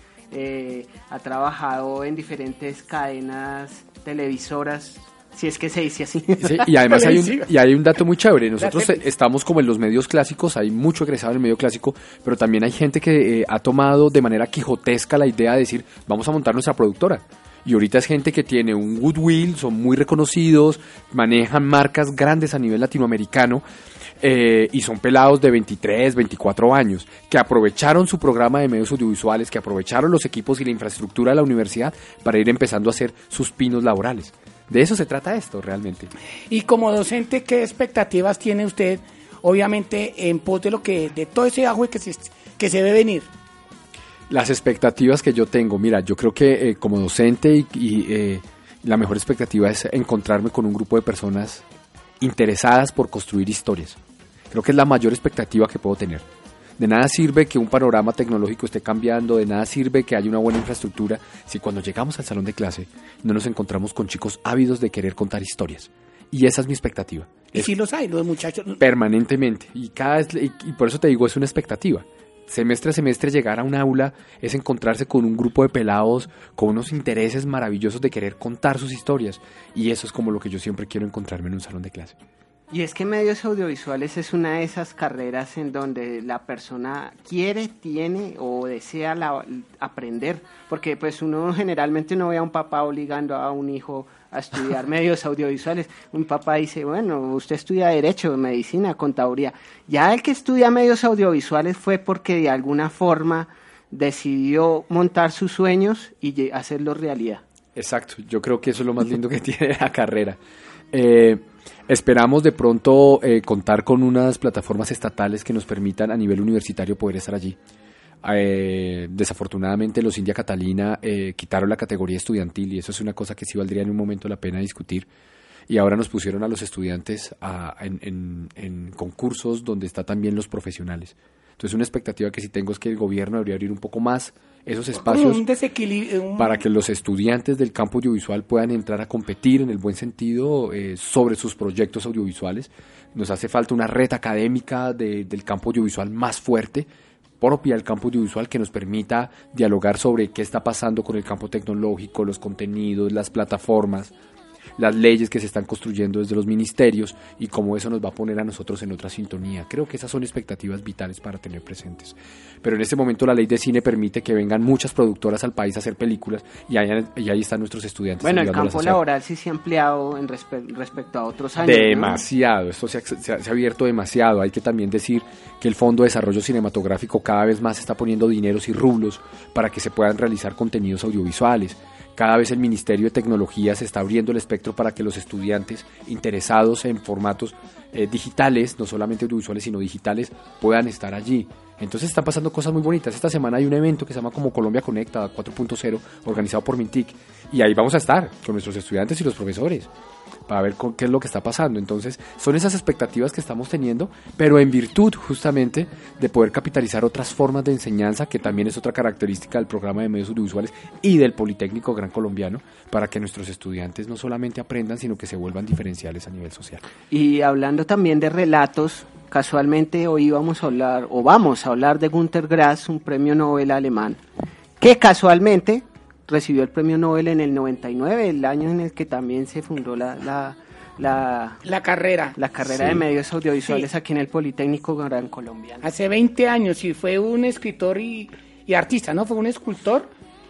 ha trabajado en diferentes cadenas televisoras, si es que se dice así. Sí, y además hay un dato muy chévere. Nosotros estamos como en los medios clásicos, hay mucho egresado en el medio clásico, pero también hay gente que ha tomado de manera quijotesca la idea de decir, vamos a montar nuestra productora. Y ahorita es gente que tiene un goodwill, son muy reconocidos, manejan marcas grandes a nivel latinoamericano y son pelados de 23, 24 años que aprovecharon su programa de medios audiovisuales, que aprovecharon los equipos y la infraestructura de la universidad para ir empezando a hacer sus pinos laborales. De eso se trata esto realmente. Y como docente, ¿qué expectativas tiene usted, obviamente, en pos de todo ese agua que se ve venir? Las expectativas que yo tengo, mira, yo creo que como docente y la mejor expectativa es encontrarme con un grupo de personas interesadas por construir historias. Creo que es la mayor expectativa que puedo tener. De nada sirve que un panorama tecnológico esté cambiando, de nada sirve que haya una buena infraestructura, si cuando llegamos al salón de clase no nos encontramos con chicos ávidos de querer contar historias. Y esa es mi expectativa. Y sí los hay, los muchachos. Permanentemente. Y por eso te digo, es una expectativa. Semestre a semestre llegar a un aula es encontrarse con un grupo de pelados con unos intereses maravillosos de querer contar sus historias, y eso es como lo que yo siempre quiero encontrarme en un salón de clase. Y es que medios audiovisuales es una de esas carreras en donde la persona quiere, tiene o desea aprender, porque pues uno generalmente no ve a un papá obligando a un hijo a estudiar medios audiovisuales. Un papá dice, bueno, usted estudia Derecho, Medicina, Contaduría. Ya el que estudia medios audiovisuales fue porque de alguna forma decidió montar sus sueños y hacerlos realidad. Exacto, yo creo que eso es lo más lindo que tiene la carrera. Esperamos de pronto contar con unas plataformas estatales que nos permitan a nivel universitario poder estar allí. Desafortunadamente los India Catalina quitaron la categoría estudiantil y eso es una cosa que sí valdría en un momento la pena discutir, y ahora nos pusieron a los estudiantes en concursos donde está también los profesionales. Entonces una expectativa que sí tengo es que el gobierno debería abrir un poco más esos espacios para que los estudiantes del campo audiovisual puedan entrar a competir en el buen sentido sobre sus proyectos audiovisuales. Nos hace falta una red académica del campo audiovisual más fuerte, propia del campo audiovisual, que nos permita dialogar sobre qué está pasando con el campo tecnológico, los contenidos, las plataformas, las leyes que se están construyendo desde los ministerios y cómo eso nos va a poner a nosotros en otra sintonía. Creo que esas son expectativas vitales para tener presentes. Pero en este momento la ley de cine permite que vengan muchas productoras al país a hacer películas y ahí están nuestros estudiantes. Bueno, el campo laboral sí se ha ampliado respecto a otros años. Demasiado, ¿no? Esto se ha abierto demasiado. Hay que también decir que el Fondo de Desarrollo Cinematográfico cada vez más está poniendo dineros y rublos para que se puedan realizar contenidos audiovisuales. Cada vez el Ministerio de Tecnología se está abriendo el espectro para que los estudiantes interesados en formatos digitales, no solamente audiovisuales, sino digitales, puedan estar allí. Entonces están pasando cosas muy bonitas. Esta semana hay un evento que se llama como Colombia Conecta 4.0, organizado por Mintic, y ahí vamos a estar con nuestros estudiantes y los profesores para ver qué es lo que está pasando. Entonces son esas expectativas que estamos teniendo, pero en virtud justamente de poder capitalizar otras formas de enseñanza, que también es otra característica del programa de medios audiovisuales y del Politécnico Gran Colombiano, para que nuestros estudiantes no solamente aprendan, sino que se vuelvan diferenciales a nivel social. Y hablando también de relatos, casualmente hoy vamos a hablar de Günter Grass, un premio Nobel alemán, que casualmente recibió el premio Nobel en el 99, el año en el que también se fundó la carrera sí, de medios audiovisuales, sí, aquí en el Politécnico Gran Colombiano. Hace 20 años, y fue un escritor y artista, ¿no? Fue un escultor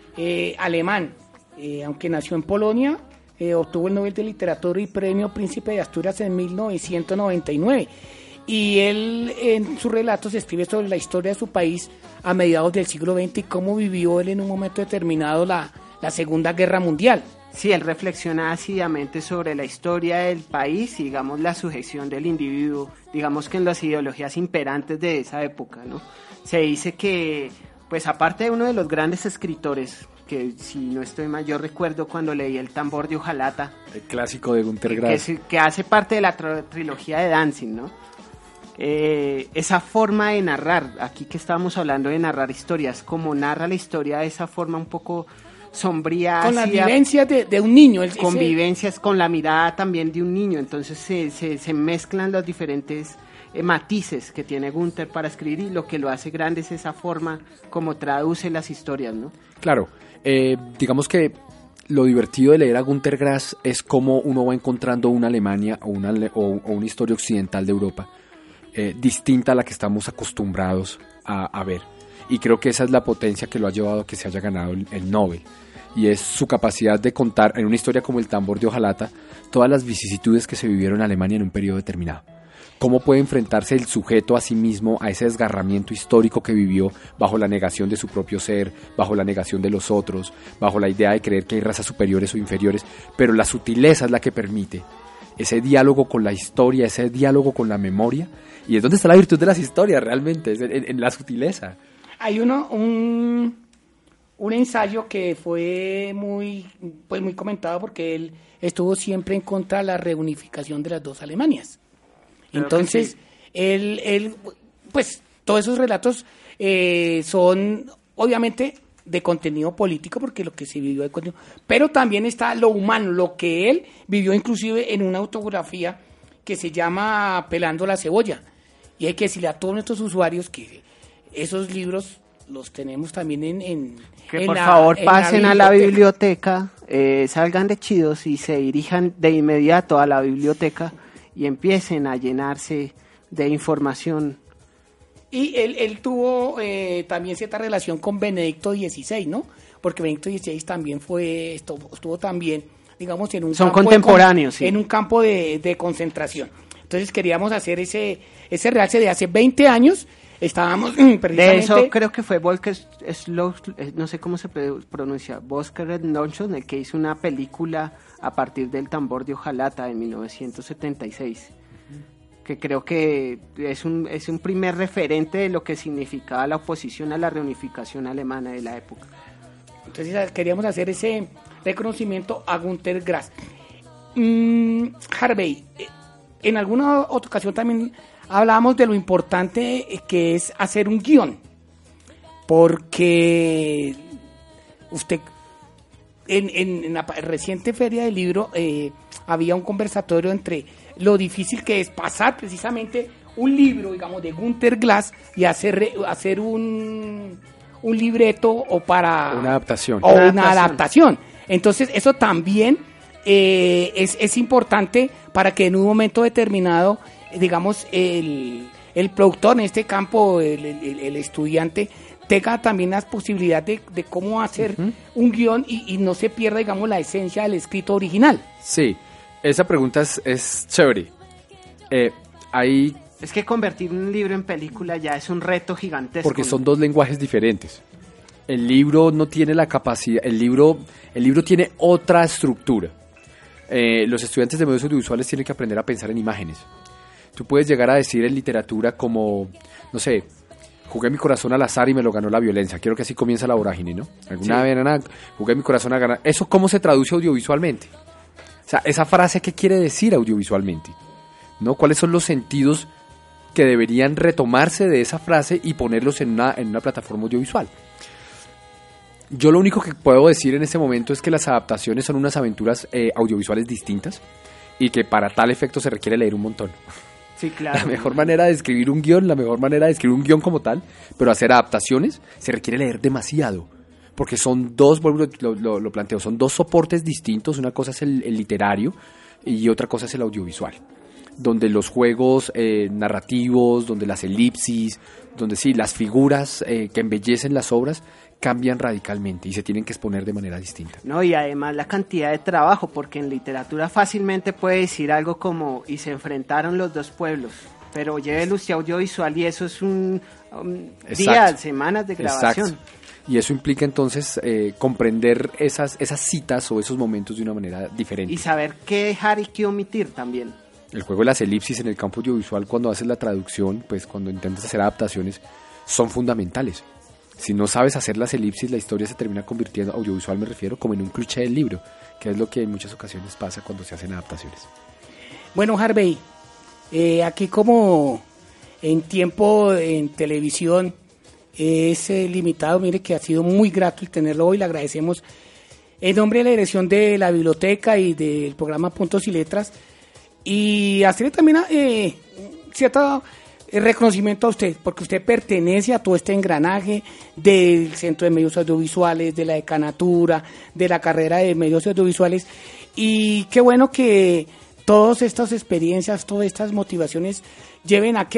alemán, aunque nació en Polonia, obtuvo el Nobel de Literatura y Premio Príncipe de Asturias en 1999. Y él en sus relatos escribe sobre la historia de su país a mediados del siglo XX y cómo vivió él en un momento determinado la Segunda Guerra Mundial. Sí, él reflexiona ácidamente sobre la historia del país y, digamos, la sujeción del individuo, digamos que en las ideologías imperantes de esa época, ¿no? Se dice que, pues aparte de uno de los grandes escritores, que si no estoy mal, yo recuerdo cuando leí El tambor de Hojalata, el clásico de Günter Grass, que hace parte de la trilogía de Danzig, ¿no? Esa forma de narrar, aquí que estábamos hablando de narrar historias, como narra la historia de esa forma un poco sombría, con las vivencias de un niño, con vivencias, con la mirada también de un niño. Entonces se mezclan los diferentes matices que tiene Günter para escribir, y lo que lo hace grande es esa forma como traduce las historias, ¿no? Claro, digamos que lo divertido de leer a Günter Grass es cómo uno va encontrando una Alemania o una historia occidental de Europa distinta a la que estamos acostumbrados a ver. Y creo que esa es la potencia que lo ha llevado a que se haya ganado el Nobel. Y es su capacidad de contar en una historia como El tambor de Hojalata todas las vicisitudes que se vivieron en Alemania en un periodo determinado. Cómo puede enfrentarse el sujeto a sí mismo a ese desgarramiento histórico que vivió bajo la negación de su propio ser, bajo la negación de los otros, bajo la idea de creer que hay razas superiores o inferiores, pero la sutileza es la que permite ese diálogo con la historia, ese diálogo con la memoria, y es donde está la virtud de las historias realmente, es en la sutileza. Hay un ensayo que fue muy comentado porque él estuvo siempre en contra de la reunificación de las dos Alemanias. Entonces, él, pues, todos esos relatos son, obviamente, de contenido político, porque lo que se vivió de contenido, pero también está lo humano, lo que él vivió inclusive en una autografía que se llama Pelando la cebolla. Y hay que decirle a todos nuestros usuarios que esos libros los tenemos también que por favor pasen a la biblioteca, salgan de chidos y se dirijan de inmediato a la biblioteca y empiecen a llenarse de información. Y él tuvo también cierta relación con Benedicto XVI, ¿no? Porque Benedicto XVI también estuvo también, digamos, en un Son campo contemporáneos, sí. En un campo de concentración. Entonces queríamos hacer ese realce de hace 20 años. Estábamos precisamente... De eso creo que fue Volker no sé cómo se pronuncia, Volker Nonchon, el que hizo una película a partir del tambor de Hojalata en 1976, que creo que es un primer referente de lo que significaba la oposición a la reunificación alemana de la época. Entonces queríamos hacer ese reconocimiento a Günter Grass. Harvey, en alguna otra ocasión también hablábamos de lo importante que es hacer un guión, porque usted en la reciente feria del libro había un conversatorio entre lo difícil que es pasar precisamente un libro, digamos, de Günter Grass y hacer un libreto o para una adaptación. O una adaptación. Entonces eso también es importante para que en un momento determinado, digamos, el productor en este campo, el estudiante, tenga también las posibilidades de cómo hacer un guión y no se pierda, digamos, la esencia del escrito original. Sí, esa pregunta es chévere. Es que convertir un libro en película ya es un reto gigantesco. Porque son dos lenguajes diferentes. El libro no tiene la capacidad, el libro tiene otra estructura. Los estudiantes de medios audiovisuales tienen que aprender a pensar en imágenes. Tú puedes llegar a decir en literatura como, no sé, jugué mi corazón al azar y me lo ganó la violencia. Quiero que así comienza la vorágine, ¿no? Alguna vez jugué mi corazón a ganar. ¿Eso cómo se traduce audiovisualmente? O sea, esa frase, ¿qué quiere decir audiovisualmente? ¿No? ¿Cuáles son los sentidos que deberían retomarse de esa frase y ponerlos en una plataforma audiovisual? Yo lo único que puedo decir en este momento es que las adaptaciones son unas aventuras audiovisuales distintas y que para tal efecto se requiere leer un montón. Sí, claro. La mejor manera de escribir un guión como tal, pero hacer adaptaciones, se requiere leer demasiado. Porque son dos, lo planteo, son dos soportes distintos. Una cosa es el literario y otra cosa es el audiovisual. Donde los juegos narrativos, donde las elipsis, donde sí, las figuras que embellecen las obras cambian radicalmente y se tienen que exponer de manera distinta. No, y además la cantidad de trabajo, porque en literatura fácilmente puede decir algo como y se enfrentaron los dos pueblos, pero llévelo usted audiovisual y eso es días, semanas de grabación. Exacto. Y eso implica entonces comprender esas citas o esos momentos de una manera diferente. Y saber qué dejar y qué omitir también. El juego de las elipsis en el campo audiovisual, cuando haces la traducción, pues cuando intentas hacer adaptaciones, son fundamentales. Si no sabes hacer las elipsis, la historia se termina convirtiendo, audiovisual me refiero, como en un cliché del libro, que es lo que en muchas ocasiones pasa cuando se hacen adaptaciones. Bueno, Harvey, aquí como en tiempo en televisión es limitado, mire que ha sido muy grato el tenerlo hoy, le agradecemos en nombre de la dirección de la biblioteca y del programa Puntos y Letras, y hacerle también cierto reconocimiento a usted, porque usted pertenece a todo este engranaje del Centro de Medios Audiovisuales, de la decanatura, de la carrera de medios audiovisuales, y qué bueno que todas estas experiencias, todas estas motivaciones lleven a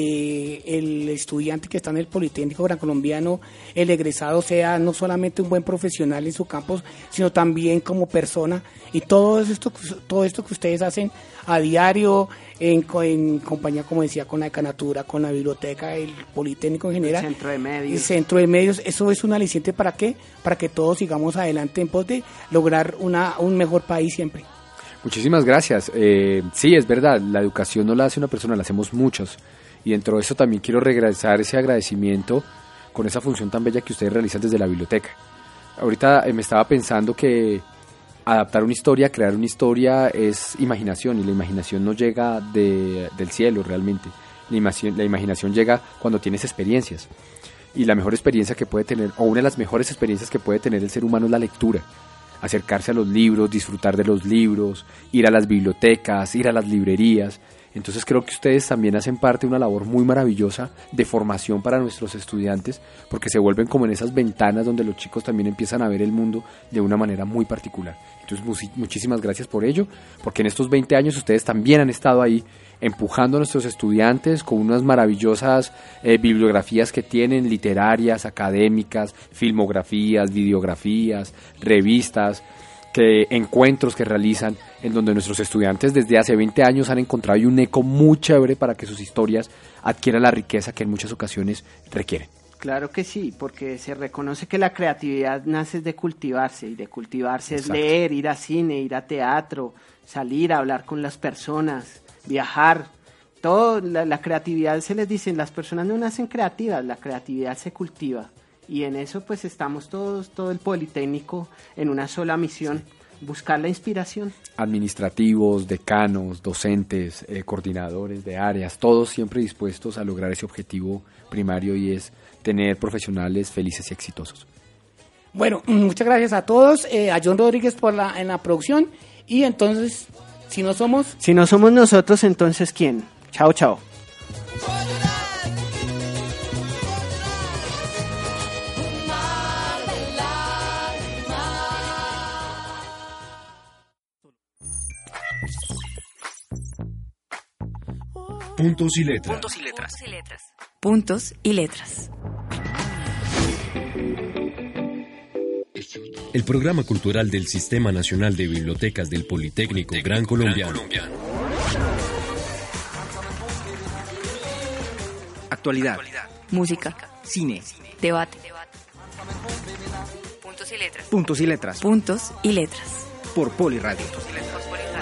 que el estudiante que está en el Politécnico Gran Colombiano, el egresado, sea no solamente un buen profesional en su campo, sino también como persona, y todo esto que ustedes hacen a diario en compañía, como decía, con la decanatura, con la biblioteca, el Politécnico en general, el Centro de Medios, eso es un aliciente para que todos sigamos adelante en pos de lograr un mejor país siempre. Muchísimas gracias. Sí, es verdad, la educación no la hace una persona, la hacemos muchos. Y dentro de eso también quiero regresar ese agradecimiento con esa función tan bella que ustedes realizan desde la biblioteca. Ahorita me estaba pensando que adaptar una historia, crear una historia es imaginación, y la imaginación no llega del cielo realmente. La imaginación llega cuando tienes experiencias. Y la mejor experiencia que puede tener, o una de las mejores experiencias que puede tener el ser humano es la lectura. Acercarse a los libros, disfrutar de los libros, ir a las bibliotecas, ir a las librerías. Entonces creo que ustedes también hacen parte de una labor muy maravillosa de formación para nuestros estudiantes, porque se vuelven como en esas ventanas donde los chicos también empiezan a ver el mundo de una manera muy particular. Entonces muchísimas gracias por ello, porque en estos 20 años ustedes también han estado ahí empujando a nuestros estudiantes con unas maravillosas bibliografías que tienen, literarias, académicas, filmografías, videografías, revistas, encuentros que realizan, en donde nuestros estudiantes desde hace 20 años han encontrado un eco muy chévere para que sus historias adquieran la riqueza que en muchas ocasiones requieren. Claro que sí, porque se reconoce que la creatividad nace de cultivarse, y de cultivarse Exacto. Es leer, ir a cine, ir a teatro, salir a hablar con las personas, viajar. Todo, la creatividad, se les dice, las personas no nacen creativas, la creatividad se cultiva. Y en eso pues estamos todo el Politécnico en una sola misión, buscar la inspiración. Administrativos, decanos, docentes, coordinadores de áreas, todos siempre dispuestos a lograr ese objetivo primario y es tener profesionales felices y exitosos. Bueno, muchas gracias a todos, a John Rodríguez en la producción, y entonces, si no somos nosotros, entonces ¿quién? Chao, chao. Puntos y letras. Puntos y letras. Puntos y letras. El programa cultural del Sistema Nacional de Bibliotecas del Politécnico Gran Colombiano. Actualidad. Música. Cine. Debate. Puntos y letras. Puntos y letras. Puntos y letras. Por Poli Radio.